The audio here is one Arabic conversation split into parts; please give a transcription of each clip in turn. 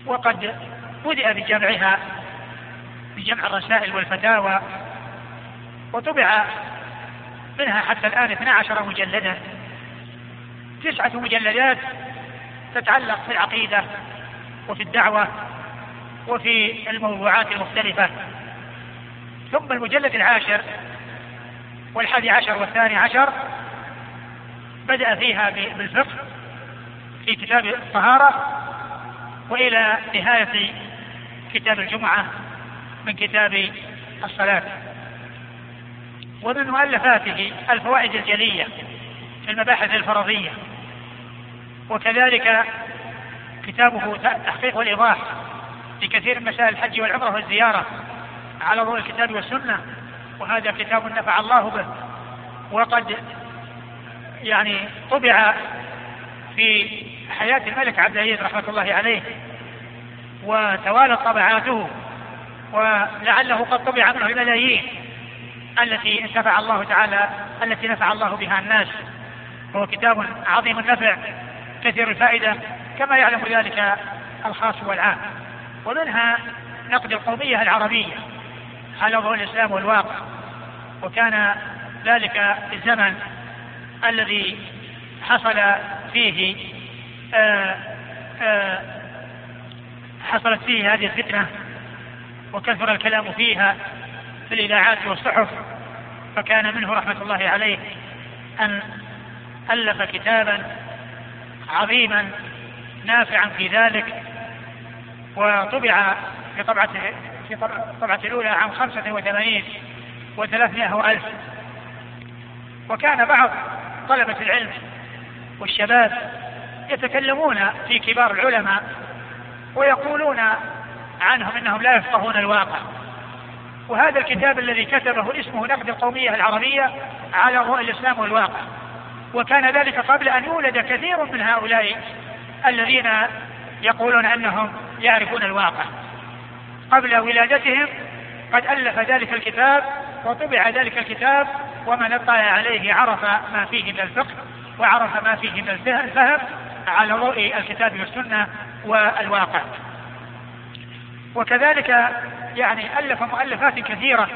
وقد بدأ بجمع الرسائل والفتاوى، وطبع منها حتى الآن 12 مجلدا، 9 مجلدات تتعلق في العقيدة وفي الدعوة وفي الموضوعات المختلفة. ثم المجلد 10 و11 و12 بدأ فيها بالفقه في كتاب الطهارة، وإلى نهاية كتاب الجمعة من كتاب الصلاة. ومن مؤلفاته الفوائد الجلية في المباحث الفرضية، وكذلك كتابه التحقيق والإيضاح في كثير من مسائل الحج والعمرة والزيارة على ضوء الكتاب والسنة، وهذا كتاب نفع الله به، وقد طبع في حياة الملك عبد العزيز رحمة الله عليه وتوالت طبعاته، ولعله قد طبع منه الملايين التي نفع الله بها الناس. هو كتاب عظيم النفع كثير الفائدة كما يعلم ذلك الخاص والعام. ومنها نقد القومية العربية على ضوء الإسلام والواقع، وكان ذلك في الزمن الذي حصل فيه حصلت فيه هذه الفتنة وكثر الكلام فيها في الإذاعات والصحف، فكان منه رحمة الله عليه أن ألف كتابا عظيما نافعا في ذلك، وطبع في طبعة الأولى عام 85 و300 ألف. وكان بعض طلبة العلم والشباب يتكلمون في كبار العلماء ويقولون عنهم إنهم لا يفقهون الواقع. وهذا الكتاب الذي كتبه اسمه نقد القومية العربية على ضوء الإسلام والواقع، وكان ذلك قبل أن يولد كثير من هؤلاء الذين يقولون أنهم يعرفون الواقع. قبل ولادتهم قد ألف ذلك الكتاب وطبع ذلك الكتاب، ومن اطلع عليه عرف ما فيه من الفقه وعرف ما فيه من الفهم على ضوء الكتاب والسنة والواقع. وكذلك ألف مؤلفات كثيرة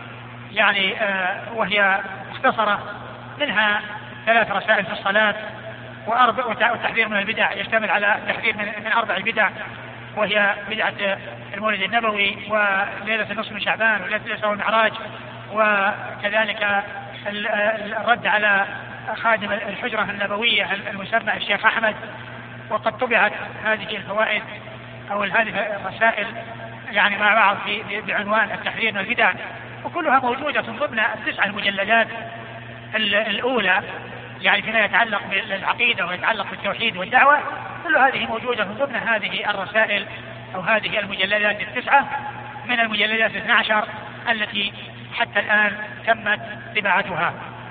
وهي مختصرة، منها 3 رسائل في الصلاة، والتحذير من البدع، يشتمل على التحذير من 4 بدع، وهي بدعة المولد النبوي وليلة النصف من شعبان وليلة الإسراء والمعراج، وكذلك الرد على خادم الحجرة النبوية المسمى الشيخ أحمد. وقد طبعت هذه الفوائد أو هذه الرسائل مع بعض بعنوان التحذير من البدع، وكلها موجودة ضمن 9 المجلدات الأولى فيما يتعلق بالعقيدة ويتعلق بالتوحيد والدعوة. كل هذه موجودة ضمن هذه الرسائل أو هذه المجلدات 9 من المجلدات 12 التي حتى الآن تمت طباعتها.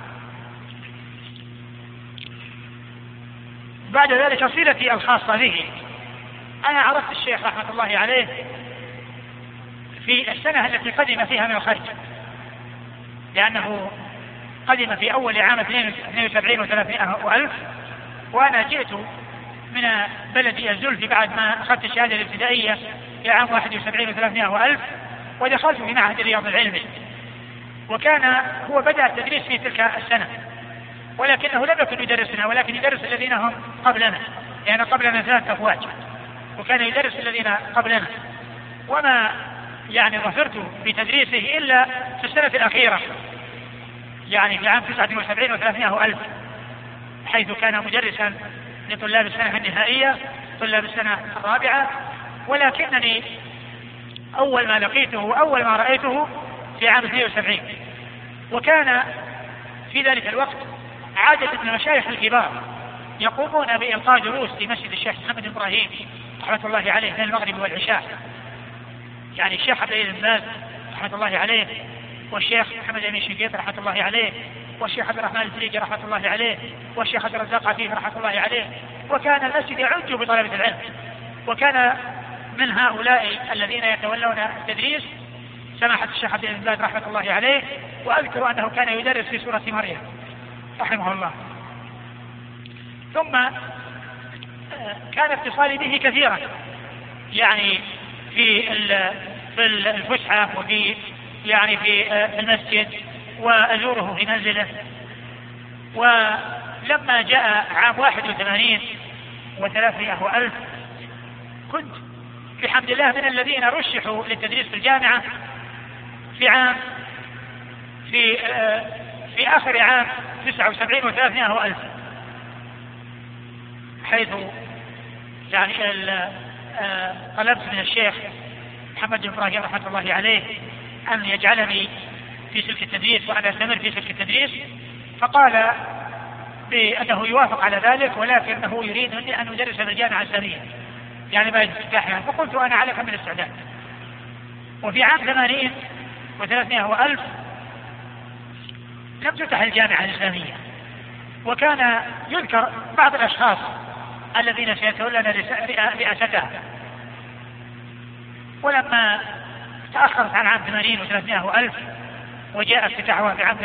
بعد ذلك صلتي الخاصة به، أنا عرفت الشيخ رحمة الله عليه في السنة التي قدم فيها من الخرج، لأنه قدم في أول عام 72 و300 ألف، وأنا جئت من بلدي الزلفي بعد ما أخذت الشهادة الابتدائية في عام 71 و300 ألف، ودخلت في معهد الرياض العلمي. وكان هو بدأ التدريس في تلك السنة، ولكنه لم يكن يدرسنا، ولكن يدرس الذين هم قبلنا، قبلنا 3 أفواج، وكان يدرس الذين قبلنا. وما ظفرت بتدريسه إلا في السنة الأخيرة، في عام 79 و300 ألف، حيث كان مدرسا لطلاب السنة النهائية، طلاب السنة الرابعة. ولكنني أول ما لقيته وأول ما رأيته في عام 72، وكان في ذلك الوقت عادة من المشايخ الكبار يقومون بإلقاء دروس في مسجد الشيخ محمد إبراهيم رحمة الله عليه بين المغرب والعشاء، الشيخ عبد العزيز بن باز رحمة الله عليه، والشيخ محمد أمين شنقيط رحمة الله عليه، والشيخ عبد الرحمن الفريجي رحمة الله عليه، والشيخ عبد الرزاق عفيف رحمة الله عليه. وكان المسجد يعج بطلبة العلم، وكان من هؤلاء الذين يتولون التدريس سماحة الشيخ عبد العزيز بن باز رحمة الله عليه. وأذكر أنه كان يدرس في سورة مريم رحمه الله. ثم كان اتصالي به كثيرا، يعني في الفسحة وفي يعني في المسجد وأزوره في منزله. ولما جاء عام 81 و300 ألف كنت بحمد الله من الذين رشحوا للتدريس في الجامعة في آخر عام 79 و300 ألف، حيث يعني طلبت من الشيخ محمد بن إبراهيم رحمة الله عليه أن يجعلني في سلك التدريس وأنا أستمر في سلك التدريس، فقال بأنه يوافق على ذلك ولكنه يريد مني أن أدرس في الجامعة الإسلامية يعني بعد افتتاحها. فقلت أنا على كامل الاستعداد. وفي عام 80 و300 ألف لم تفتح الجامعة الإسلامية، وكان يذكر بعض الأشخاص الذين سيتولون رئاستها. ولما تأخرت عن عام 80 و300 ألف وجاء افتتاحها في عام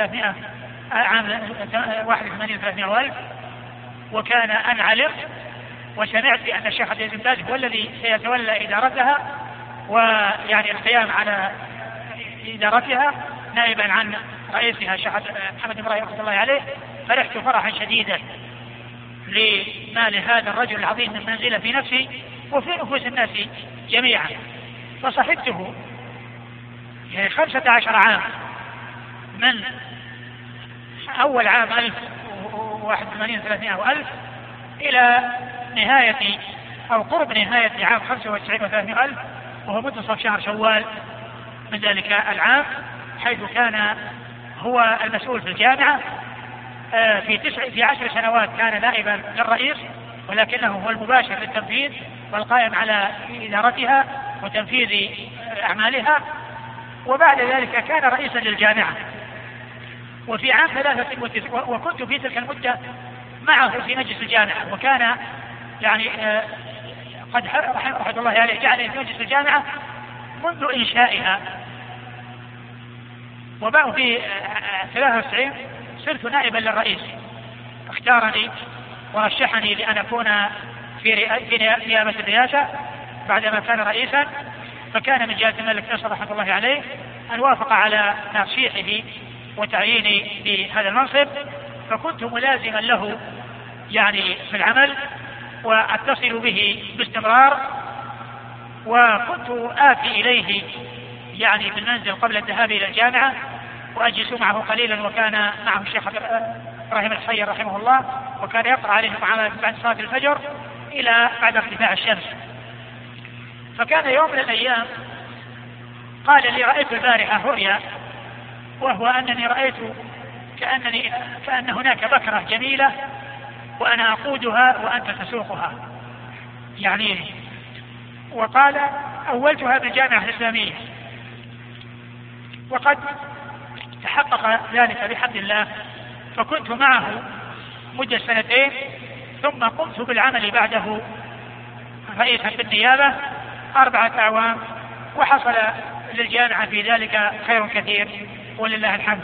81 و300 ألف، وكان أن علمت وسمعت بأن الشيخ عبد العزيز بن باز هو الذي سيتولى إدارتها ويعني القيام على إدارتها نائبا عن رئيسها الشيخ محمد بن إبراهيم رحمة الله عليه، فرحت فرحا شديدا لما لهذا الرجل العظيم من منزلة في نفسي وفي نفوس الناس جميعا. فصحبته يعني 15 عام من أول عام 1081 300 ألف إلى نهاية أو قرب نهاية عام 95 و300 ألف، وهو منتصف شهر شوال من ذلك العام، حيث كان هو المسؤول في الجامعة. في 10 سنوات كان نائبا للرئيس، ولكنه هو المباشر للتنفيذ والقائم على إدارتها وتنفيذ أعمالها. وبعد ذلك كان رئيسا للجامعة. وفي عام 93 وكنت في تلك المدة معه في مجلس الجامعة، وكان يعني قد رحمه الله عليه جعلني في مجلس الجامعة منذ إنشائها. وبعد في 93 صرت نائبا للرئيس، اختارني ورشحني لأن أكون في نيابة الرئاسة بعدما كان رئيسا. فكان من جهة الملك فيصل رحمه الله عليه أن وافق على ترشيحه وتعييني بهذا المنصب، فكنت ملازما له يعني في العمل وأتصل به باستمرار، وكنت آتي إليه يعني في المنزل قبل الذهاب إلى الجامعة وأجلس معه قليلا، وكان معه الشيخ إبراهيم الحصير رحمه الله، وكان يقرأ عليه بعد صلاة الفجر إلى بعد ارتفاع الشمس. فكان يوم من الأيام قال لي: رأيت البارحة رؤيا، وهو أنني رأيت كأن هناك بكرة جميلة وأنا أقودها وأنت تسوقها يعني. وقال: أولتها بالجامعة الإسلامية، وقد تحقق ذلك بحمد الله. فكنت معه مدة 2 ثم قمت بالعمل بعده رئيسا بالنيابة 4 أعوام، وحصل للجامعة في ذلك خير كثير ولله الحمد.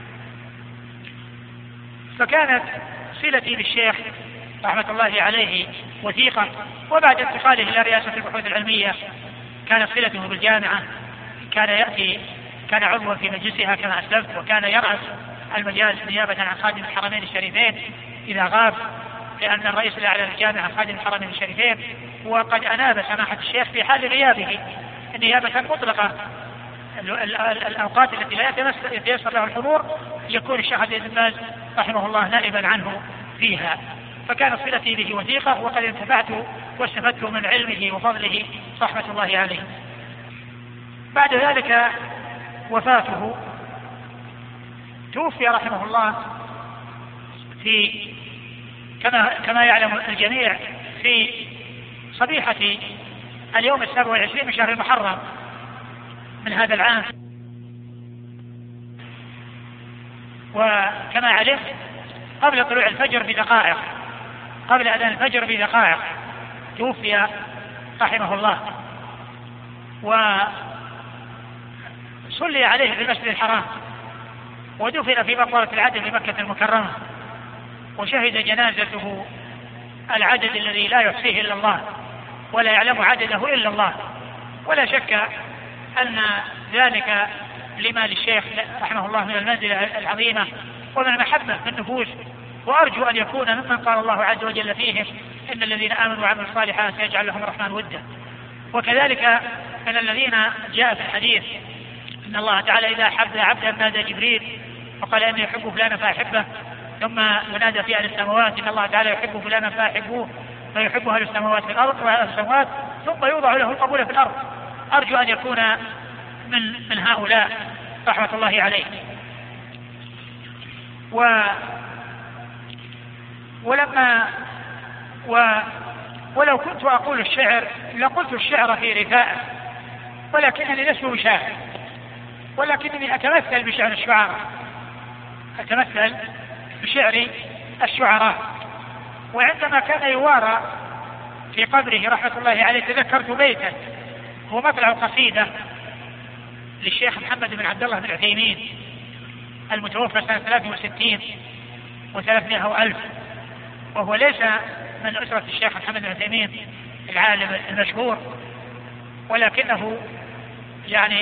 فكانت صلتي بالشيخ رحمة الله عليه وثيقة، وبعد انتقاله إلى رئاسة البحوث العلمية كانت صلته بالجامعة. كان عضوا في مجلسها كما أسلفت، وكان يرأس المجالس نيابة عن خادم الحرمين الشريفين إذا غاب، لأن الرئيس الأعلى للجامعة خادم الحرمين الشريفين. وقد أناب سماحة الشيخ في حال غيابه نيابة مطلقة الأوقات التي لا يتيسر له الحضور يكون الشيخ عبد العزيز بن باز رحمه الله نائبا عنه فيها. فكانت صلتي به وثيقة، وقد انتفعت واستفدت من علمه وفضله رحمة الله عليه. بعد ذلك وفاته، توفي رحمه الله في كما يعلم الجميع في صبيحة اليوم 27 من شهر المحرم من هذا العام. وكما علمت قبل طلوع الفجر بدقائق، قبل أذان الفجر بدقائق توفي رحمه الله، وصلي عليه في المسجد الحرام، ودفن في مقبرة العدل في مكة المكرمة، وشهد جنازته العدد الذي لا يحصيه إلا الله ولا يعلم عدده إلا الله. ولا شك أن ذلك لما للشيخ رحمه الله من المنزلة العظيمة ومن المحبة في النفوس، وأرجو أن يكون ممن قال الله عز وجل فيهم إن الذين آمنوا وعملوا الصالحات يجعل لهم الرحمن ودا. وكذلك من الذين جاء في الحديث إن الله تعالى إذا أحب عبدا نادى جبريل وقال إني أحب فلانا فأحبه، ثم ينادى في أهل السماوات إن الله تعالى يحب فلانا فأحبوه، فيحب أهل السماوات في الأرض وأهل السماوات، ثم يوضع له القبول في الأرض. أرجو أن يكون من هؤلاء رحمة الله عليه. ولو كنت أقول الشعر لقلت الشعر في رثاء، ولكنني لست بشاعر، ولكنني أتمثل بشعر الشعراء، أتمثل بشعر الشعراء. وعندما كان يوارى في قبره رحمة الله عليه تذكرت بيتا هو مطلع القصيدة للشيخ محمد بن عبد الله بن عثيمين المتوفى سنة 63 و300 وألف، وهو ليس من أسرة الشيخ محمد بن عثيمين العالم المشهور، ولكنه يعني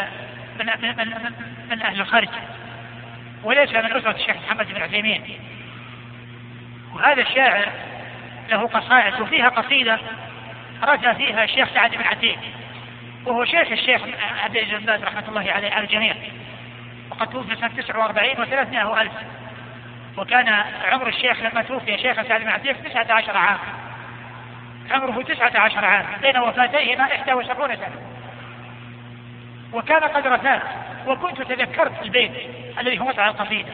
من أهل الخرج، وليس من أسرة الشيخ محمد بن عثيمين. وهذا الشاعر له قصائد، وفيها قصيدة رثى فيها الشيخ سعد بن عتيق، وهو شيخ الشيخ عبد العزيز بن باز رحمة الله عليه على الجميع، وقد توفي سنة 49 و300 وألف، وكان عمر الشيخ لما توفي شيخ سعد بن عتيق 19 عام، عمره 19 عام، بين وفاتيهما 71 سنة، وكان قد رثاه. وكنت تذكرت البيت الذي هو مطلع القصيدة،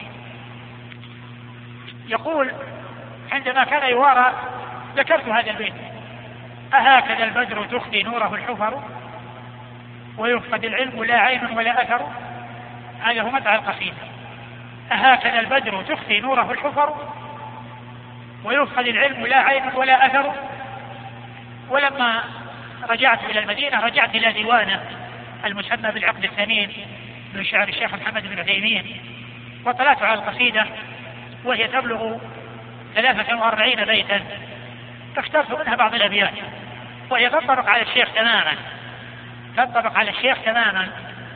يقول عندما كان يوارى ذكرت هذا البيت: أهكذا البدر تخفي نوره الحفر ويفقد العلم لا عين ولا أثر. هذا هو مطلع القصيدة: أهكذا البدر تخفي نوره الحفر ويفقد العلم لا عين ولا أثر. ولما رجعت إلى المدينة رجعت إلى ديوانه المسمى بالعقد الثمين من شعر الشيخ محمد بن عثيمين، وطلعت على القصيدة وهي تبلغ 43 بيتا، فاخترت منها بعض الأبيات وهي تنطبق على الشيخ تماما، تنطبق على الشيخ تماما.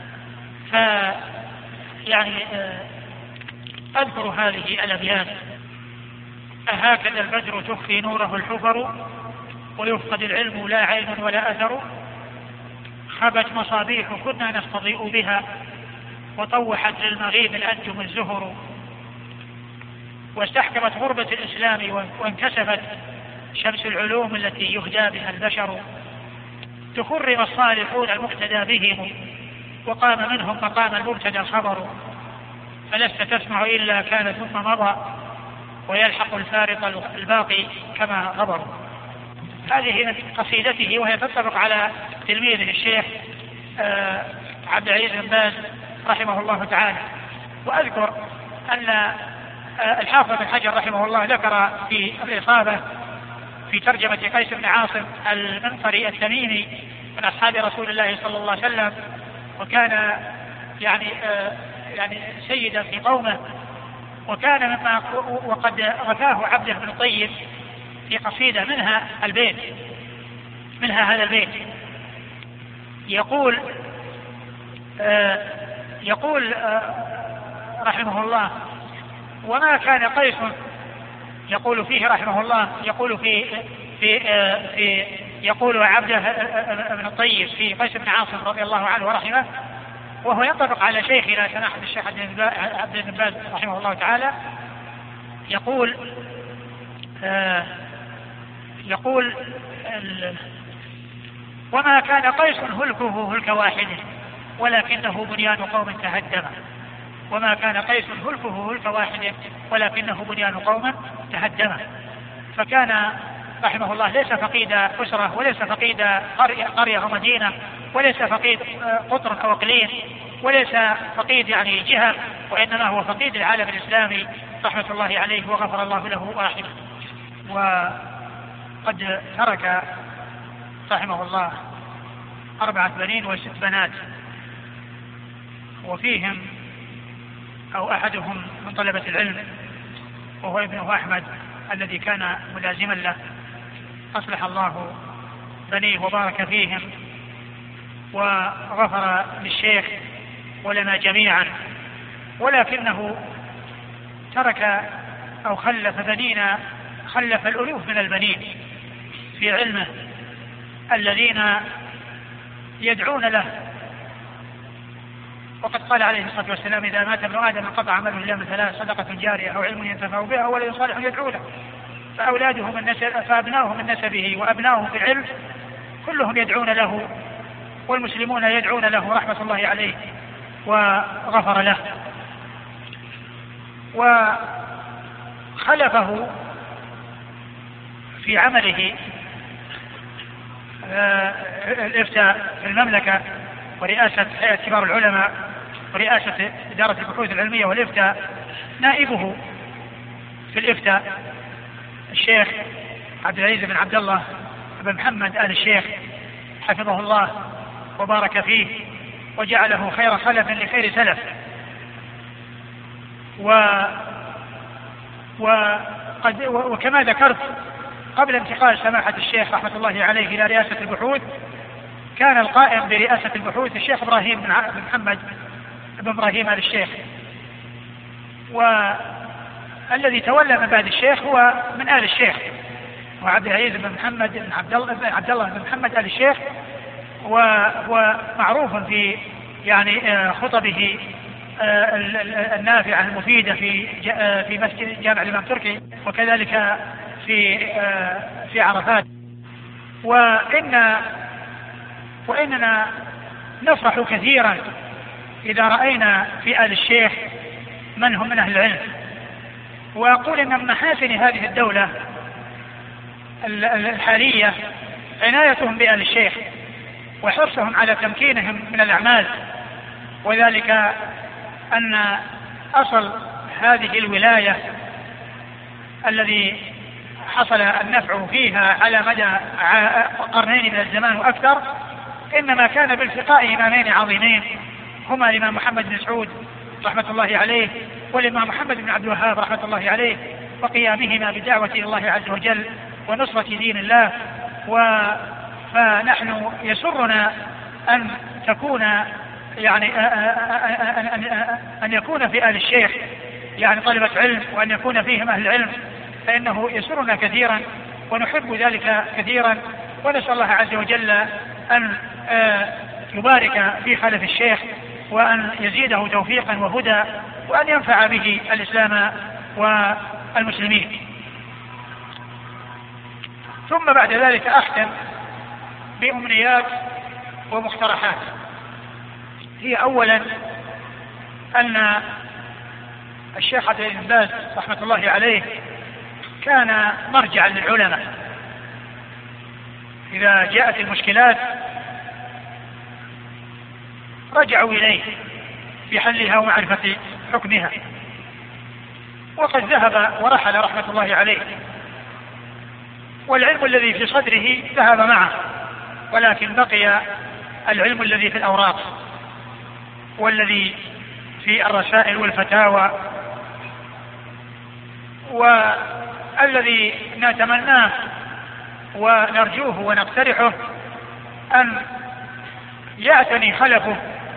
يعني أذكر هذه الأبيات: أهكذا البدر تخفي نوره الحفر ويفقد العلم لا عين ولا أثر. خبت مصابيح كنا نستضيء بها وطوحت للمغيب الأنجم الزهر. واستحكمت غربة الإسلام وانكسفت شمس العلوم التي يهدى بها البشر. تخرم الصالحون المقتدى بهم وقام منهم مقام المبتدى الخبر. فلست تسمع إلا كان ثم مضى ويلحق الفارق الباقي كما غبر. هذه من قصيدته وهي تنطبق على تلميذه الشيخ عبد العزيز بن باز رحمه الله تعالى. وأذكر أن الحافظ بن حجر رحمه الله ذكر في الإصابة في ترجمة قيس بن عاصم المنقري التميمي من أصحاب رسول الله صلى الله عليه وسلم، وكان يعني سيدا في قومه، وكان مما وقد رثاه عبده بن الطيب في قصيدة منها هذا البيت. يقول رحمه الله: وما كان قيس، يقول فيه رحمه الله، يقول عبده بن الطيب في قيس بن عاصم رضي الله عنه ورحمه، وهو ينطبق على شيخنا سماحة الشيخ عبد بن باز رحمه الله تعالى. يقول وما كان قيس هلكه هلك واحد ولكنه بنيان قوم تهدم. وما كان قيس هلكه هلك واحد ولكنه بنيان قوم تهدم. فكان رحمه الله ليس فقيد أسرة، وليس فقيد قرية ومدينة، وليس فقيد قطر أو اقليم، وليس فقيد يعني جهة، وإنما هو فقيد العالم الإسلامي رحمة الله عليه وغفر الله له ورحمه. وقد ترك رحمه الله 4 بنين و6 بنات، وفيهم أو أحدهم من طلبة العلم وهو ابنه أحمد الذي كان ملازما له، أصلح الله بنيه وبارك فيهم وغفر للشيخ ولنا جميعا، ولكنه ترك أو خلف بنينا، خلف الألوف من البنين في علمه الذين يدعون له. وقد قال عليه الصلاة والسلام: إذا مات ابن آدم انقطع عمله إلا من ثلاث: صدقة جارية أو علم ينتفع بها أو ولد صالح يدعو له. فأبناؤه من نسبه وأبناؤه في العلم كلهم يدعون له، والمسلمون يدعون له رحمة الله عليه وغفر له. وخلفه في عمله الإفتاء في المملكة ورئاسة هيئة كبار العلماء ورئاسة إدارة البحوث العلمية والإفتاء نائبه في الإفتاء الشيخ عبد العزيز بن عبد الله بن محمد آل الشيخ حفظه الله وبارك فيه وجعله خير خلف لخير سلف. وكما ذكرت قبل انتقال سماحة الشيخ رحمة الله عليه إلى رئاسة البحوث، كان القائم برئاسة البحوث الشيخ إبراهيم بن محمد بن إبراهيم آل الشيخ، والذي تولى من بعد الشيخ هو من آل الشيخ، وعبد العزيز بن محمد بن عبد الله بن محمد آل الشيخ، وهو معروف في يعني خطبه النافعة المفيدة في مسجد جامع الإمام تركي، وكذلك في عرفات. وإننا نفرح كثيرا إذا رأينا في آل الشيخ من هم من أهل العلم. وأقول إن من محاسن هذه الدولة الحالية عنايتهم بآل الشيخ وحرصهم على تمكينهم من الأعمال، وذلك أن أصل هذه الولاية الذي حصل النفع فيها على مدى قرنين من الزمان وأكثر إنما كان بالتقاء إمامين عظيمين هما الإمام محمد بن سعود رحمة الله عليه والإمام محمد بن عبد الوهاب رحمة الله عليه، وقيامهما بدعوة إلى الله عز وجل ونصرة دين الله. فنحن يسرنا أن تكون يعني أن يكون في آل الشيخ يعني طلبة علم، وأن يكون فيهم أهل العلم، فإنه يسرنا كثيرا ونحب ذلك كثيرا، ونسأل الله عز وجل أن يبارك في خلف الشيخ وأن يزيده توفيقا وهدى وأن ينفع به الإسلام والمسلمين. ثم بعد ذلك أختم بأمنيات ومقترحات. هي أولا أن الشيخ عبد العزيز بن باز رحمة الله عليه كان مرجعا للعلماء إذا جاءت المشكلات رجعوا إليه في حلها ومعرفة حكمها، وقد ذهب ورحل رحمة الله عليه، والعلم الذي في صدره ذهب معه، ولكن بقي العلم الذي في الأوراق والذي في الرسائل والفتاوى، والذي نتمناه ونرجوه ونقترحه أن يعتني خلفه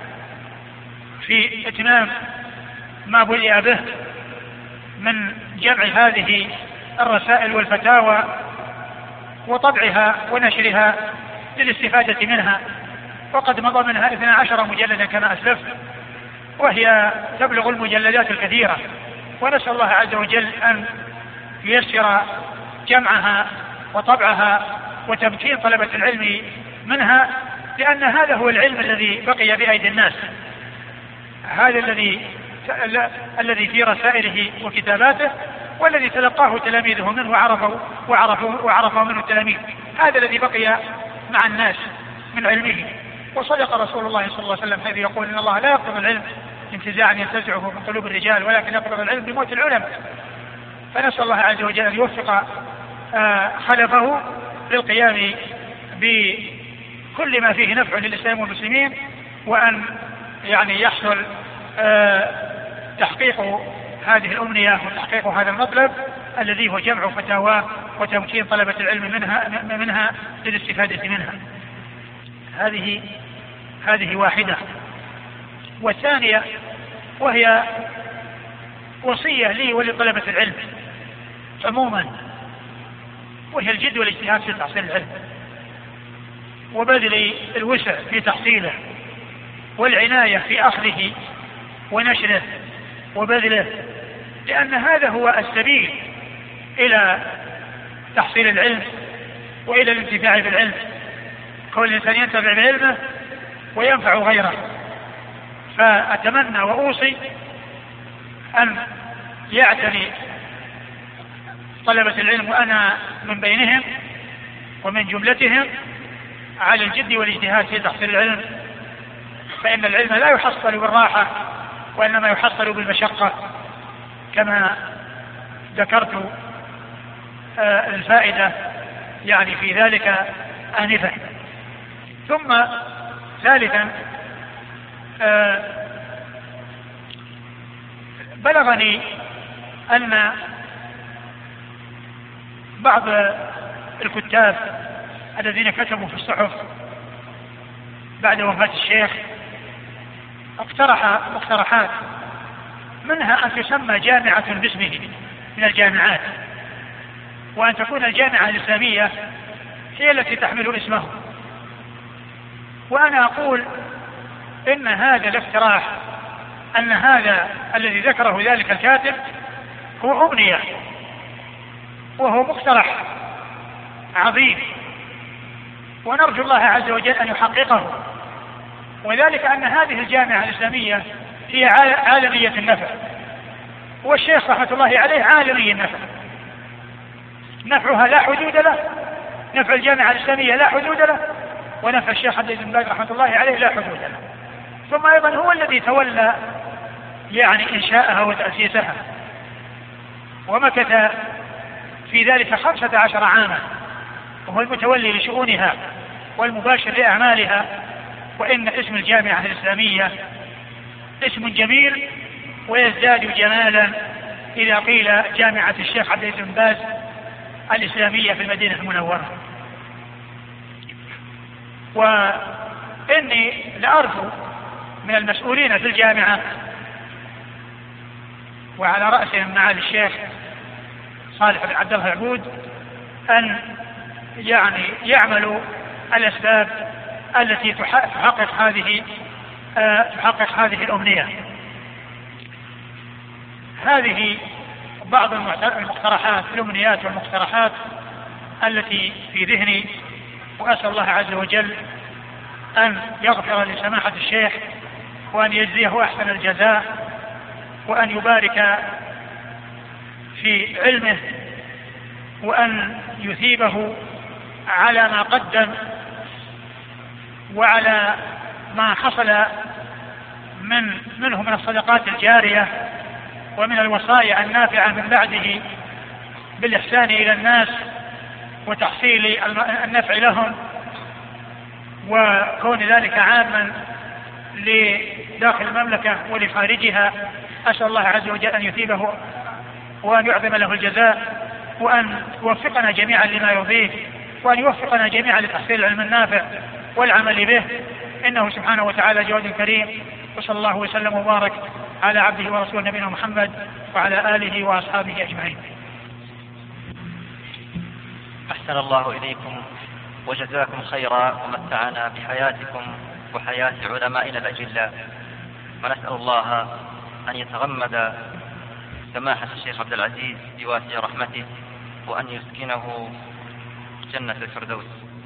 في إتمام ما بدأ به من جمع هذه الرسائل والفتاوى وطبعها ونشرها للاستفادة منها. وقد مضى منها 12 مجلدا كما أسلفت، وهي تبلغ المجلدات الكثيرة، ونسأل الله عز وجل أن ييسر جمعها وطبعها وتمكين طلبة العلم منها، لأن هذا هو العلم الذي بقي بأيدي الناس، هذا الذي في رسائله وكتاباته، والذي تلقاه تلاميذه منه وعرفوا منه التلاميذ، هذا الذي بقي مع الناس من علمه. وصدق رسول الله صلى الله عليه وسلم حيث يقول إن الله لا يقبض العلم انتزاعا ينتزعه من قلوب الرجال، ولكن يقبض العلم بموت العلماء. فنسأل الله عز وجل أن يوفق خلفه للقيام بكل ما فيه نفع للإسلام والمسلمين، وأن يعني يحصل تحقيق هذه الأمنية وتحقيق هذا المطلب الذي هو جمع فتاواه وتمكين طلبة العلم منها للاستفادة منها. هذه واحدة. والثانية وهي وصية لي ولطلبة العلم عموما، وهي الجد والاجتهاد في تحصيل العلم وبذل الوسع في تحصيله والعناية في أخذه ونشره وبذله، لأن هذا هو السبيل إلى تحصيل العلم وإلى الانتفاع بالعلم. كون الإنسان ينتفع بعلمه وينفع غيره. فأتمنى وأوصي أن يعتني طلبة العلم وأنا من بينهم ومن جملتهم على الجد والاجتهاد في تحصيل العلم، فإن العلم لا يحصل بالراحة وإنما يحصل بالمشقة كما ذكرت الفائدة يعني في ذلك آنفا. ثم ثالثا بلغني أن بعض الكتاب الذين كتبوا في الصحف بعد وفاة الشيخ اقترح مقترحات، منها أن تسمى جامعة باسمه من الجامعات، وأن تكون الجامعة الإسلامية هي التي تحمل اسمه. وأنا أقول إن هذا الاقتراح، أن هذا الذي ذكره ذلك الكاتب هو أمنية وهو مقترح عظيم، ونرجو الله عز وجل أن يحققه. وذلك أن هذه الجامعة الإسلامية هي عالمية النفع، والشيخ رحمة الله عليه عالمي النفع، نفعها لا حدود له، نفع الجامعة الإسلامية لا حدود له، ونفع الشيخ عبد العزيز بن باز رحمة الله عليه لا حدود له. ثم أيضا هو الذي تولى يعني إنشاءها وتأسيسها، ومكث في ذلك 15 عاما، وهو المتولي لشؤونها والمباشر لأعمالها. وإن اسم الجامعة الإسلامية اسم جميل ويزداد جمالا إذا قيل جامعة الشيخ عبد العزيز بن باز الإسلامية في المدينة المنورة. وإني لأرجو من المسؤولين في الجامعة وعلى رأسهم معالي الشيخ صالح بن عبد الله العبود أن يعني يعملوا الأسباب التي تحقق هذه الأمنية. هذه بعض المقترحات، الأمنيات والمقترحات التي في ذهني، وأسأل الله عز وجل أن يغفر لسماحة الشيخ وأن يجزيه أحسن الجزاء، وأن يبارك في علمه، وأن يثيبه على ما قدم وعلى ما حصل منه من الصدقات الجارية ومن الوصايا النافعة من بعده بالإحسان إلى الناس وتحصيل النفع لهم، وكون ذلك عاما لداخل المملكة ولخارجها. أسأل الله عز وجل أن يثيبه وأن يعظم له الجزاء، وأن يوفقنا جميعا لما يرضيه، وأن يوفقنا جميعا لتحصيل العلم النافع والعمل به، إنه سبحانه وتعالى جواد كريم. وصلى الله وسلم وبارك على عبده ورسوله نبينا محمد وعلى آله وأصحابه أجمعين. أحسن الله إليكم وجزاكم خيرا، ومتعنا بحياتكم وحياة علمائنا الأجلاء، ونسأل الله أن يتغمد سماحة الشيخ عبد العزيز بواسع رحمته، وأن يسكنه جنة الفردوس.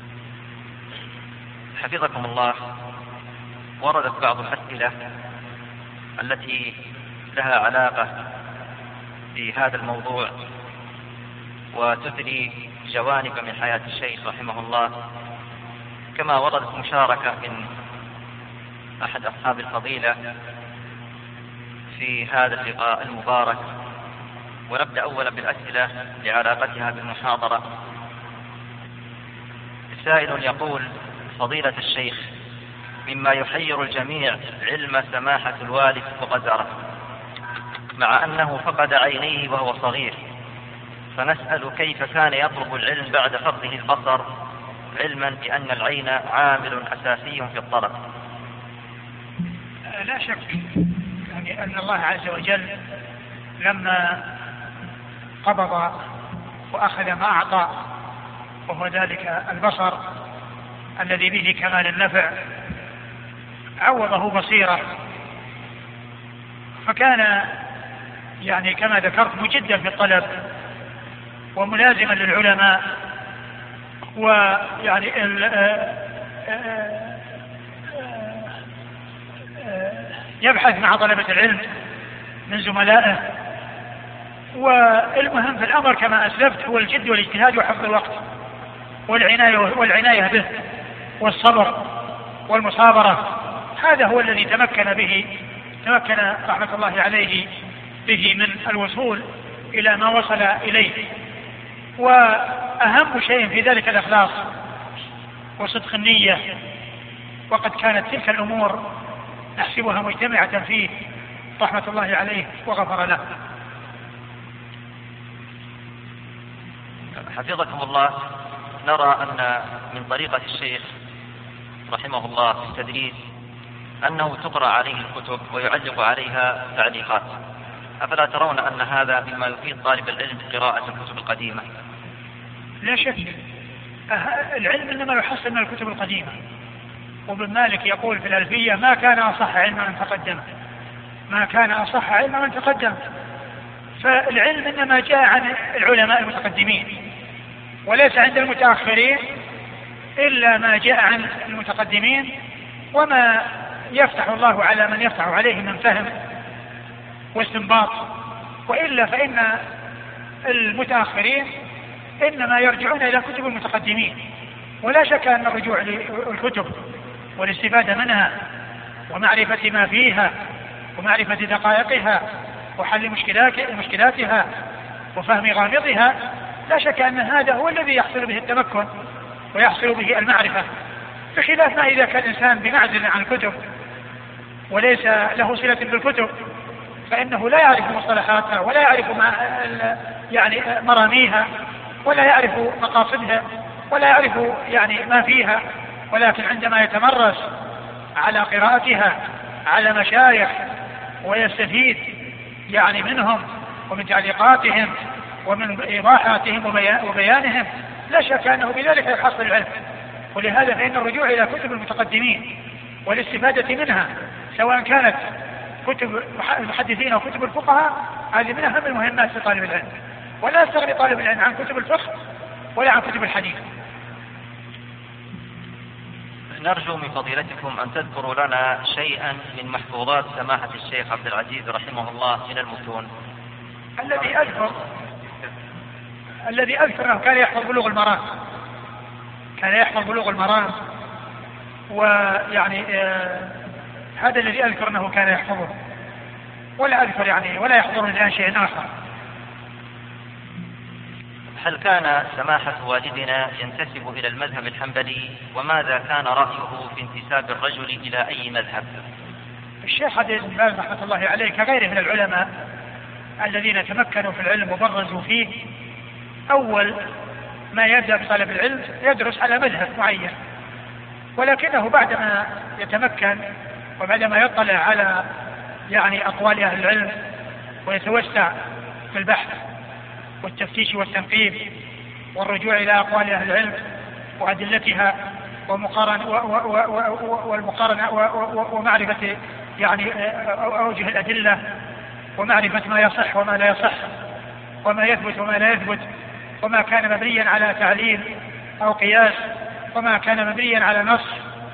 حفظكم الله. وردت بعض الأسئلة التي لها علاقة بهذا الموضوع وتثري جوانب من حياة الشيخ رحمه الله، كما وردت مشاركة من أحد أصحاب الفضيلة في هذا اللقاء المبارك. ونبدأ أولا بالأسئلة لعلاقتها بالمحاضرة. سائل يقول: فضيلة الشيخ، مما يحير الجميع علم سماحة الوالد وقدره، مع أنه فقد عينيه وهو صغير، فنسأل كيف كان يطلب العلم بعد فقده البصر، علما بأن العين عامل أساسي في الطلب. لا شك يعني أن الله عز وجل لما قبض وأخذ ما أعطى، وهو ذلك البصر الذي به كمال النفع، عوضه بصيرة، فكان يعني كما ذكرت مجدا في الطلب وملازما للعلماء، ويعني يبحث مع طلبة العلم من زملائه. والمهم في الأمر كما أسلفت هو الجد والاجتهاد وحفظ الوقت والعناية به والصبر والمصابرة. هذا هو الذي تمكن رحمة الله عليه به من الوصول إلى ما وصل إليه. وأهم شيء في ذلك الإخلاص وصدق النية، وقد كانت تلك الأمور نحسبها مجتمعة فيه رحمة الله عليه وغفر له. حفظكم الله، نرى أن من طريقة الشيخ رحمه الله في التدريس أنه تقرأ عليه الكتب ويعلق عليها تعليقات، أفلا ترون أن هذا مما يفيد طالب العلم قراءة الكتب القديمة؟ لا شك، العلم إنما يحصل من الكتب القديمة. وابن مالك يقول في الألفية: ما كان أصح علم من تقدم، ما كان أصح علم من تقدم. فالعلم إنما جاء عن العلماء المتقدمين، وليس عند المتأخرين إلا ما جاء عن المتقدمين، وما يفتح الله على من يفتح عليه من فهم واستنباط. وإلا فإن المتأخرين إنما يرجعون إلى كتب المتقدمين. ولا شك أن الرجوع للكتب والاستفادة منها ومعرفة ما فيها ومعرفة دقائقها وحل مشكلاتها وفهم غامضها، لا شك أن هذا هو الذي يحصل به التمكن ويحصل به المعرفة، بخلاف ما إذا كان الإنسان بمعزل عن الكتب وليس له صلة بالكتب، فإنه لا يعرف مصطلحاتها ولا يعرف يعني مراميها ولا يعرف مقاصدها ولا يعرف يعني ما فيها. ولكن عندما يتمرس على قراءتها على مشايخ ويستفيد يعني منهم ومن تعليقاتهم ومن إيضاحاتهم وبيانهم، لا شك أنه بذلك يحصل العلم. ولهذا فإن الرجوع إلى كتب المتقدمين والاستفادة منها، سواء كانت كتب المحدثين أو كتب الفقهاء، هذه من أهم المهمات لطالب العلم. ولا يستغني طالب العلم عن كتب الفقه ولا عن كتب الحديث. نرجو من فضيلتكم أن تذكروا لنا شيئا من محفوظات سماحة الشيخ عبد العزيز رحمه الله من المتون. الذي أذكر أنه كان يحفظ بلوغ المرام، ويعني هذا الذي أذكر أنه كان يحفظه، ولا أذكر يعني ولا يحضرني الآن شيء آخر. هل كان سماحة والدنا ينتسب إلى المذهب الحنبلي، وماذا كان رأيه في انتساب الرجل إلى أي مذهب؟ الشيخ عبد العزيز باز رحمة الله عليه كغيره من العلماء الذين تمكنوا في العلم وبرزوا فيه، أول ما يبدأ بطلب العلم يدرس على مذهب معين، ولكنه بعدما يتمكن وبعدما يطلع على يعني أقوال أهل العلم ويتوسع في البحث والتفتيش والتنقيب والرجوع إلى أقوال أهل العلم وأدلتها والمقارنة ومعرفة يعني أوجه الأدلة ومعرفة ما يصح وما لا يصح وما يثبت وما لا يثبت، وما كان مبنيا على تعليل أو قياس وما كان مبنيا على نص،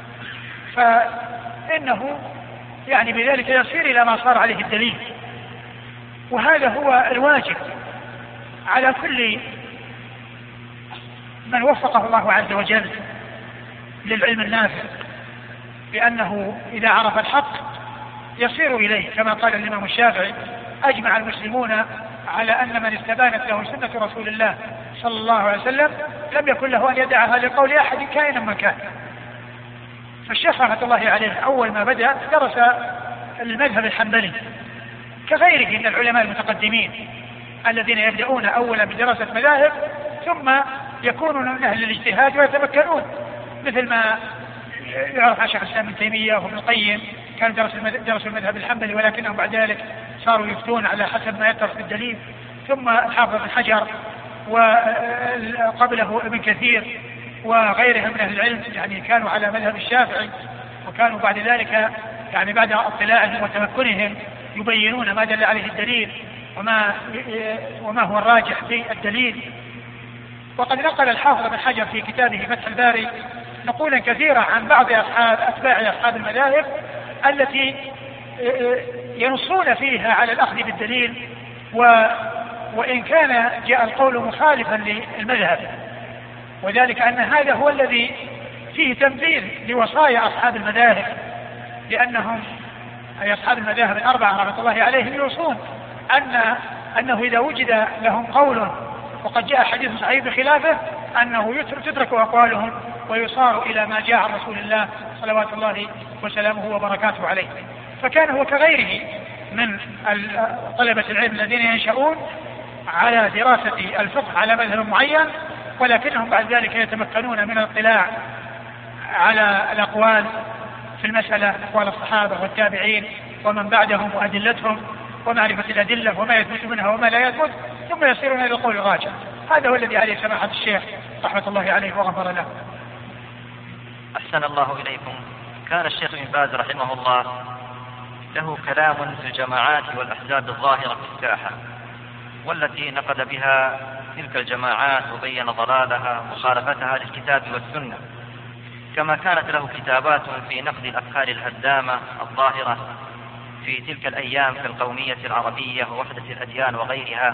فإنه يعني بذلك يصير إلى ما صار عليه الدليل. وهذا هو الواجب على كل من وفقه الله عز وجل للعلم النافع، بأنه إذا عرف الحق يصير إليه، كما قال الإمام الشافعي: أجمع المسلمون على أن من استبانت له سنة رسول الله صلى الله عليه وسلم لم يكن له أن يدعها لقول أحد كائنا من كان. فالشيخ رحمة الله عليه أول ما بدأ درس المذهب الحنبلي كغيره من العلماء المتقدمين الذين يبدأون أولا بدراسة مذاهب ثم يكونون من أهل الاجتهاد ويتمكنون، مثل ما يعرف عن شيخ الإسلام ابن تيمية وابن القيم، كانوا درسوا المذهب الحنبلي ولكنهم بعد ذلك صاروا يفتون على حسب ما يترك الدليل. ثم الحافظ بن حجر وقبله ابن كثير وغيرهم من أهل العلم يعني كانوا على مذهب الشافعي، وكانوا بعد ذلك يعني بعد اطلاعهم وتمكنهم يبينون ما دل عليه الدليل وما هو الراجح في الدليل. وقد نقل الحافظ بن حجر في كتابه فتح الباري نقولا كثيرة عن بعض أتباع أصحاب المذاهب التي ينصون فيها على الأخذ بالدليل وإن كان جاء القول مخالفا للمذهب، وذلك أن هذا هو الذي فيه تنفيذ لوصايا أصحاب المذاهب، لأنهم أي أصحاب المذاهب الأربعة رحمة الله عليهم يوصون أنه إذا وجد لهم قول وقد جاء حديث صحيح بخلافه أنه تترك أقوالهم ويصار إلى ما جاء عن رسول الله صلوات الله وسلامه وبركاته عليه. فكان هو كغيره من طلبة العلم الذين ينشؤون على دراسة الفقه على مذهب معين، ولكنهم بعد ذلك يتمكنون من الاطلاع على الأقوال في المسألة، أقوال الصحابة والتابعين ومن بعدهم وأدلتهم ومعرفة الأدلة وما يثبت منها وما لا يثبت، ثم يصيرون إلى القول الراجح. هذا هو الذي عليه سماحة الشيخ رحمة الله عليه وغفر له. أحسن الله إليكم. كان الشيخ ابن باز رحمه الله له كلام في الجماعات والأحزاب الظاهرة في الساحة، والتي نقد بها تلك الجماعات وبين ضلالها ومخالفتها للكتاب والسنة، كما كانت له كتابات في نقد الأفكار الهدامة الظاهرة في تلك الأيام في القومية العربية ووحدة الأديان وغيرها.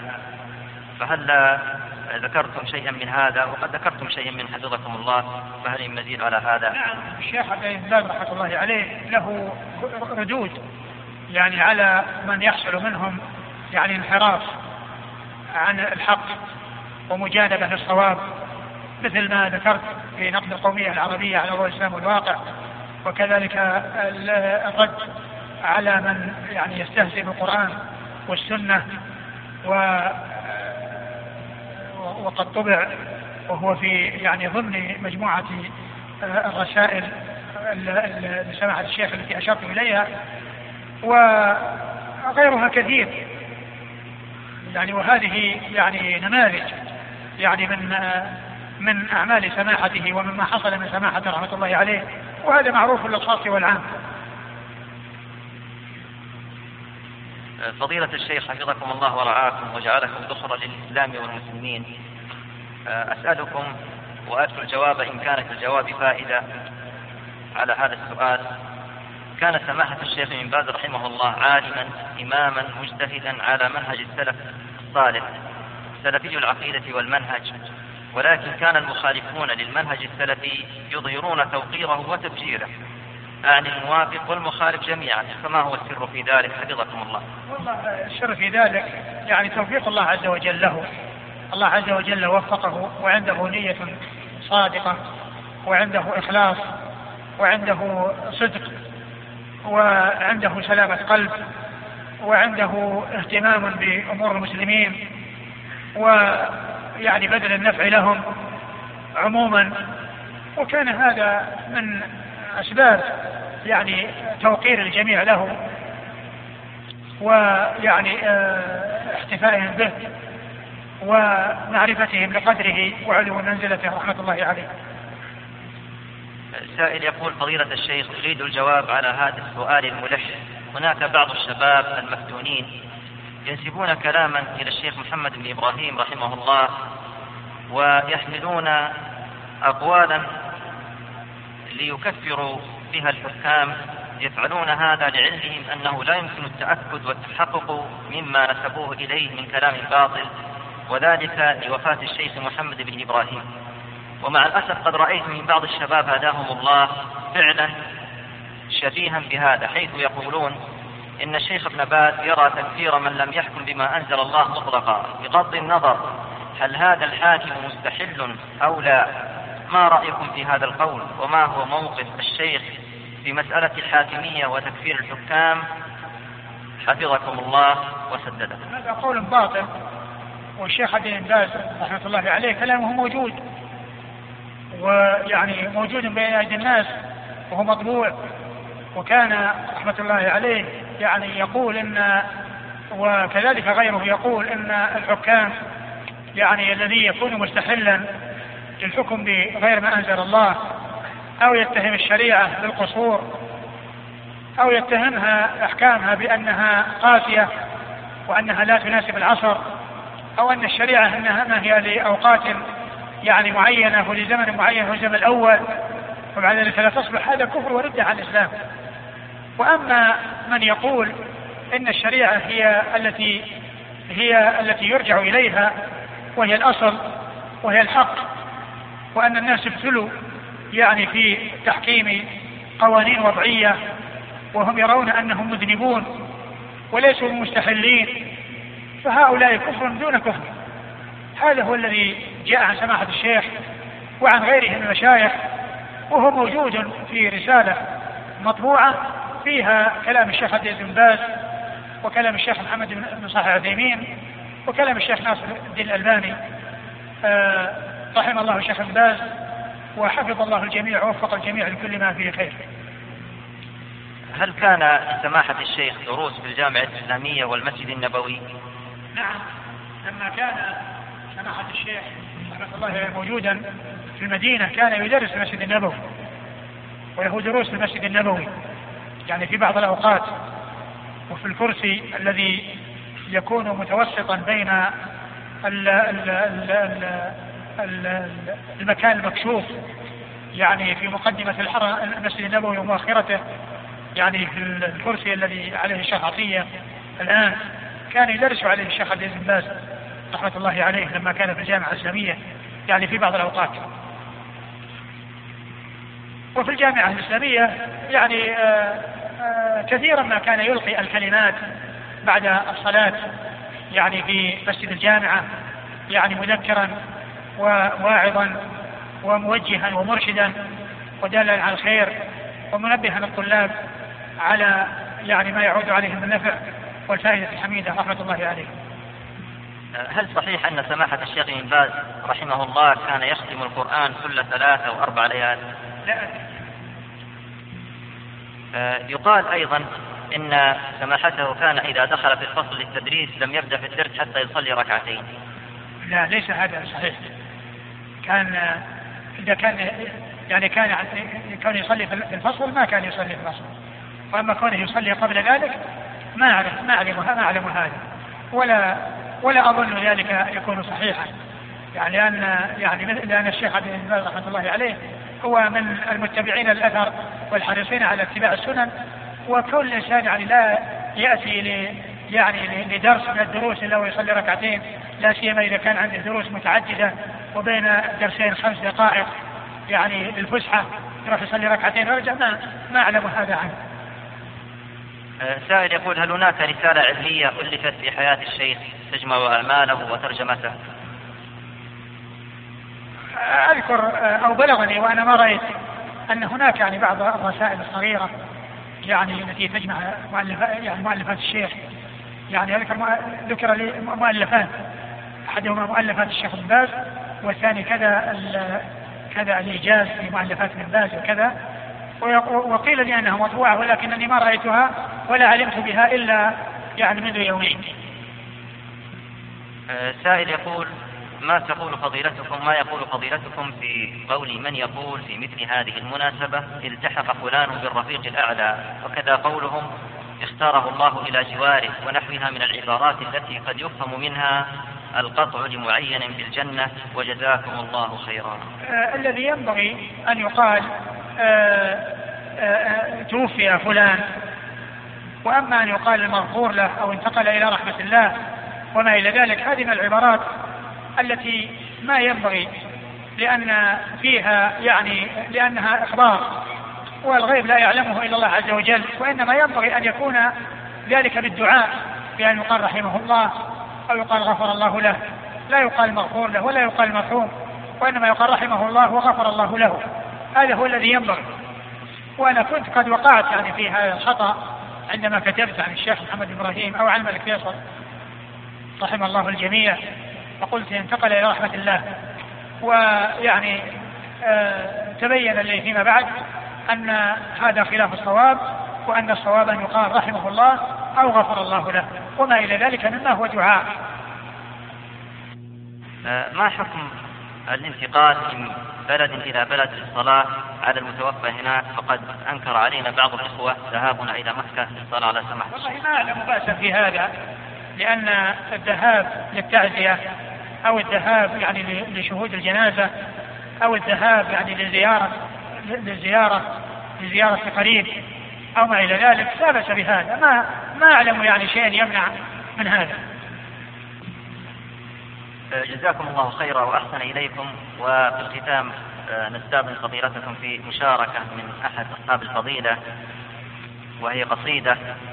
فهل ذكرتم شيئا من هذا؟ وقد ذكرتم شيئا من حفظكم الله، فهل مزيد على هذا؟ نعم، الشيخ ابن باز رحمة الله عليه له ردود يعني على من يحصل منهم يعني انحراف عن الحق ومجانبة للصواب، مثل ما ذكرت في نقد القومية العربية على ضوء الإسلام والواقع، وكذلك الرد على من يعني يستهزئ بالقرآن والسنة وقد طبع وهو في يعني ضمن مجموعة الرسائل لسماحة الشيخ التي أشرت إليها، وغيرها كثير يعني. وهذه يعني نماذج يعني من أعمال سماحته ومما حصل من سماحته رحمة الله عليه، وهذا معروف للخاص والعام. فضيلة الشيخ حفظكم الله ورعاكم وجعلكم ذخرا للإسلام والمسلمين، أسألكم وأرجو الجواب إن كانت الجواب فائدة على هذا السؤال. كان سماحة الشيخ ابن باز رحمه الله عالما إماما مجتهدا على منهج السلف الصالح سلفي العقيدة والمنهج، ولكن كان المخالفون للمنهج السلفي يظهرون توقيره وتبجيره عن الموافق والمخالف جميعا، فما هو السر في ذلك حفظكم الله؟ والله السر في ذلك يعني توفيق الله عز وجل له. الله عز وجل وفقه وعنده نية صادقة وعنده إخلاص وعنده صدق وعنده سلامة قلب وعنده اهتمام بأمور المسلمين ويعني بذل النفع لهم عموما، وكان هذا من أسباب يعني توقير الجميع له ويعني احتفائهم به ومعرفتهم لقدره وعلو منزلته رحمة الله عليه. سائل يقول: فضيلة الشيخ، أريد الجواب على هذا السؤال الملح. هناك بعض الشباب المفتونين ينسبون كلاما إلى الشيخ محمد بن إبراهيم رحمه الله ويحملون أقوالا ليكفروا بها الحكام، يفعلون هذا لعلمهم أنه لا يمكن التأكد والتحقق مما نسبوه إليه من كلام باطل، وذلك لوفاة الشيخ محمد بن إبراهيم. ومع الأسف قد رأيت من بعض الشباب هداهم الله فعلا شبيها بهذا، حيث يقولون إن الشيخ ابن باز يرى تكفير من لم يحكم بما أنزل الله مطلقا بغض النظر هل هذا الحاكم مستحل أو لا. ما رأيكم في هذا القول؟ وما هو موقف الشيخ في مسألة الحاكمية وتكفير الحكام حفظكم الله وسدده؟ هذا قول باطل والشيخ عبد بن باز رحمة الله عليه كلامه موجود، ويعني موجود بين أيدي الناس وهو مطبوع، وكان رحمة الله عليه يعني يقول إن، وكذلك غيره يقول إن الحكام يعني الذي يكون مستحلا للحكم بغير ما أنزل الله أو يتهم الشريعة بالقصور أو يتهمها أحكامها بأنها قاسية وأنها لا تناسب العصر، أو أن الشريعة أنها هي لأوقات يعني معينة ولزمن معين والزمن الأول، وبعد ذلك لا تصبح، هذا كفر وردة عن الإسلام. وأما من يقول إن الشريعة هي التي يرجع إليها وهي الأصل وهي الحق، وأن الناس ابتلوا يعني في تحكيم قوانين وضعية وهم يرون أنهم مذنبون وليسوا مستحلين، فهؤلاء كفر دون كفر. هذا هو الذي جاء عن سماحة الشيخ وعن غيره من المشايخ، وهو موجود في رسالة مطبوعة فيها كلام الشيخ عبد بن باز وكلام الشيخ محمد بن صالح العثيمين وكلام الشيخ ناصر الدين الألباني رحم الله الشيخ بن باز وحفظ الله الجميع ووفق الجميع لكل ما فيه خير. هل كان سماحة الشيخ دروس في الجامعة الإسلامية والمسجد النبوي؟ نعم، لما كان سماحة الشيخ رحمه الله موجودا في المدينة كان يدرس في المسجد النبوي، وله دروس في المسجد النبوي يعني في بعض الأوقات، وفي الكرسي الذي يكون متوسطا بين المكان المكشوف يعني في مقدمة المسجد النبوي ومؤخرته، يعني في الكرسي الذي عليه الشيخ عطية الآن، كان يدرس عليه الشيخ عبد بن باز رحمة الله عليه لما كان في الجامعة الإسلامية يعني في بعض الأوقات. وفي الجامعة الإسلامية يعني كثيرا ما كان يلقي الكلمات بعد الصلاة يعني في مسجد الجامعة، يعني مذكرا وواعظا وموجها ومرشدا ودالا على الخير ومنبها الطلاب على يعني ما يعود عليهم من النفع والفائدة الحميدة رحمة الله عليه. هل صحيح أن سماحة الشيخ بن باز رحمه الله كان يختم القرآن كل 3 أو 4 ليال؟ لا. يقال أيضا إن سماحته كان إذا دخل في الفصل للتدريس لم يبدأ في الدرس حتى يصلي 2 ركعتين. لا، ليس هذا صحيح. كان إذا كان يعني كان يصلي في الفصل ما كان يصلي في الفصل، وأما كونه يصلي قبل ذلك ما أعلم هذا ولا أظن ذلك يكون صحيحا، يعني لأن الشيخ عبد بن باز رحمة الله عليه هو من المتبعين الأثر والحريصين على اتباع السنن، وكل إنسان يعني لا يأتي لدرس من الدروس إلا ويصلي 2 ركعتين، لا سيما إذا كان عنده دروس متعددة وبين الدرسين 5 دقائق يعني للفسحة يروح يصلي 2 ركعتين ويرجع. ما أعلم هذا عنه. سائل يقول: هل هناك رسالة علمية ألفت في حياة الشيخ تجمع أعماله وترجمته؟ أذكر أو بلغني وأنا ما رأيت أن هناك يعني بعض الرسائل الصغيرة يعني التي تجمع مؤلفات الشيخ، يعني ذكر لي مؤلفات، أحدهما مؤلفات الشيخ بن باز، والثاني كذا الإيجاز في مؤلفات بن باز وكذا، وقيل لي أنها مطبوعة ولكنني ما رأيتها ولا علمت بها إلا يعني منذ يومين. سائل يقول: ما يقول فضيلتكم في قول من يقول في مثل هذه المناسبة التحق فلان بالرفيق الأعلى، وكذا قولهم اختاره الله إلى جواره، ونحوها من العبارات التي قد يفهم منها القطع لمعين بالجنة، وجزاكم الله خيرا. الذي ينبغي أن يقال توفي فلان، وأما أن يقال المغفور له أو انتقل إلى رحمة الله وما إلى ذلك، هذه من العبارات التي ما ينبغي، لأن فيها لأنها إخبار، والغيب لا يعلمه إلا الله عز وجل، وإنما ينبغي أن يكون ذلك بالدعاء، بأن يقال رحمه الله أو يقال غفر الله له، لا يقال مغفور له ولا يقال مرحوم، وإنما يقال رحمه الله وغفر الله له. هذا هو الذي ينبغي. وأنا كنت قد وقعت في هذا الخطأ عندما كتبت عن الشيخ محمد إبراهيم أو عن الملك فيصل رحم الله الجميع، وقلت انتقل إلى رحمة الله، ويعني تبين لي فيما بعد أن هذا خلاف الصواب، وأن الصواب أن يقال رحمه الله أو غفر الله له، وما إلى ذلك مما هو دعاء. ما حكم الانتقال من بلد إلى بلد للصلاة على المتوفى هناك؟ فقد أنكر علينا بعض الإخوة ذهابنا إلى مكة للصلاة على سماحة الشيخ. والله ما أعلم بأسا في هذا، لأن الذهاب للتعزية أو الذهاب يعني لشهود الجنازة أو الذهاب يعني لزيارة قريب أو ما إلى ذلك لا بأس بهذا، ما أعلم يعني شيء يمنع من هذا. جزاكم الله خيرا وأحسن إليكم. وفي الختام نستأذن فضيلتكم في مشاركة من أحد أصحاب الفضيلة، وهي قصيدة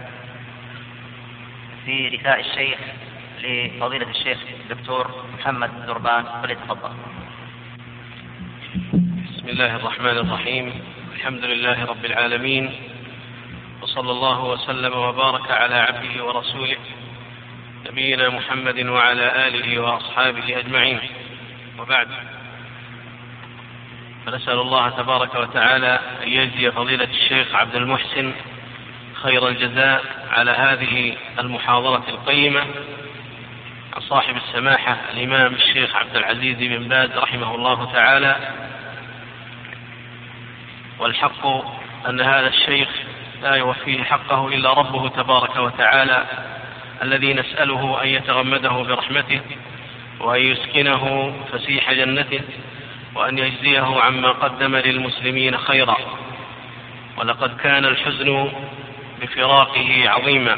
في رثاء الشيخ لفضيلة الشيخ الدكتور محمد دربان، فليتفضل. بسم الله الرحمن الرحيم. الحمد لله رب العالمين، وصلى الله وسلم وبارك على عبده ورسوله نبينا محمد وعلى آله وأصحابه أجمعين، وبعد، فنسأل الله تبارك وتعالى أن يجزي فضيلة الشيخ عبد المحسن خير الجزاء على هذه المحاضرة القيمة عن صاحب السماحة الإمام الشيخ عبد العزيز بن باز رحمه الله تعالى. والحق أن هذا الشيخ لا يوفيه حقه إلا ربه تبارك وتعالى، الذي نسأله أن يتغمده برحمته وأن يسكنه فسيح جنته وأن يجزيه عما قدم للمسلمين خيرا. ولقد كان الحزن بفراقه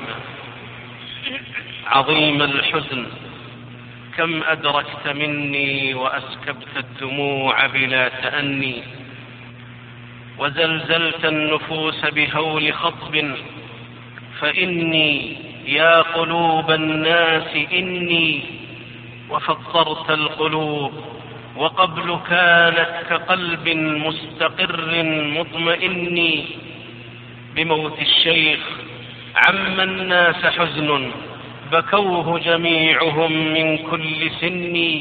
عظيم الحزن، كم أدركت مني وأسكبت الدموع بلا تأني، وزلزلت النفوس بهول خطب، فإني يا قلوب الناس إني، وفطرت القلوب وقبل كانت كقلب مستقر مطمئن. بموت الشيخ عم الناس حزن، بكوه جميعهم من كل سن،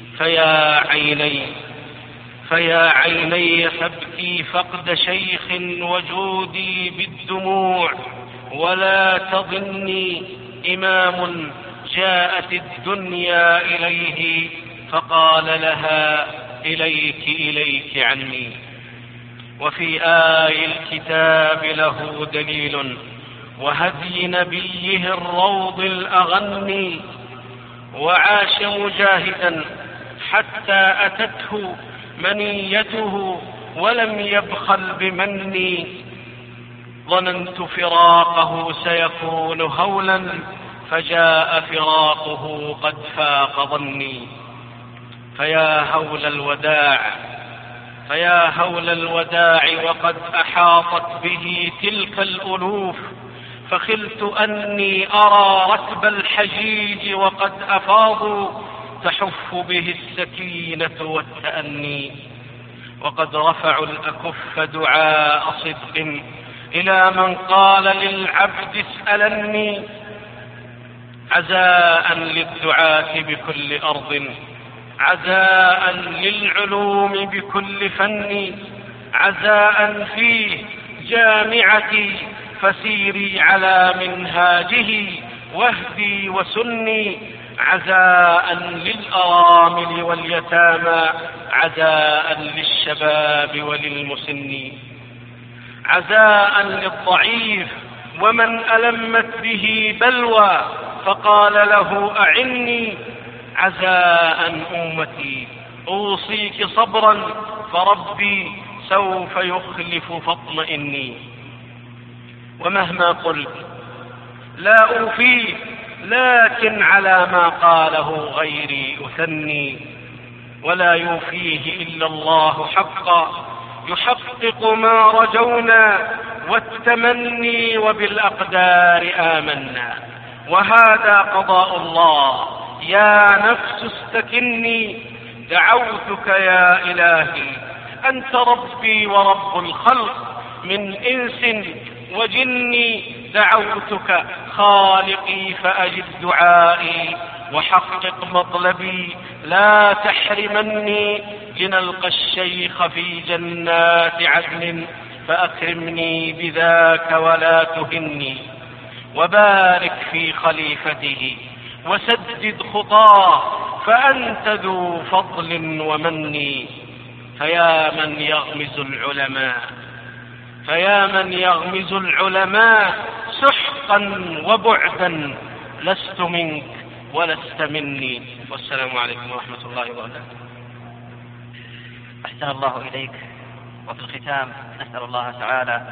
فيا عيني فابكي فقد شيخ وجودي بالدموع، ولا تظني إمام جاءت الدنيا إليه فقال لها إليك عني. وفي آي الكتاب له دليل، وهدي نبيه الروض الأغني، وعاش مجاهدا حتى أتته منيته ولم يبخل بمني. ظننت فراقه سيكون هولا، فجاء فراقه قد فاق ظني. فيا هول الوداع وقد أحاطت به تلك الألوف، فخلت أني أرى ركب الحجيج وقد أفاضوا، تحف به السكينة والتأني. وقد رفعوا الأكف دعاء صدق إلى من قال للعبد اسألني، عزاء للدعاة بكل أرض، عزاء للعلوم بكل فن، عزاء في جامعتي فسيري على منهاجه واهدي وسني، عزاء للأرامل واليتامى، عزاء للشباب وللمسن، عزاء للضعيف ومن ألمت به بلوى فقال له أعني، عزاء أمتي أوصيك صبرا فربي سوف يخلف فاطمئني. ومهما قلت لا أوفيه، لكن على ما قاله غيري أثني، ولا يوفيه إلا الله حقا، يحقق ما رجونا والتمني، وبالأقدار آمنا، وهذا قضاء الله. يا نفس استكني، دعوتك يا إلهي، أنت ربي ورب الخلق، من إنس وجني، دعوتك خالقي فأجب دعائي، وحقق مطلبي لا تحرمني، لنلقى الشيخ في جنات عدن، فأكرمني بذاك ولا تهني. وبارك في خليفته وسدد خطاه، فأنت ذو فضل ومن. فيا من يغمز العلماء سحقا وبعدا، لست منك ولست مني. والسلام عليكم ورحمة الله وبركاته. أحسن الله إليك. وفي الختام نسأل الله تعالى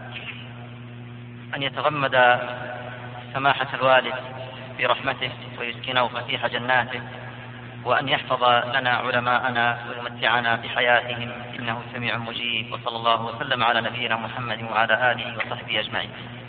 أن يتغمد سماحة الوالد برحمته ويسكنه فسيح جناته، وأن يحفظ لنا علماءنا ويمتعنا بحياتهم إنه سميع مجيب. وصلى الله وسلم على نبينا محمد وعلى آله وصحبه أجمعين.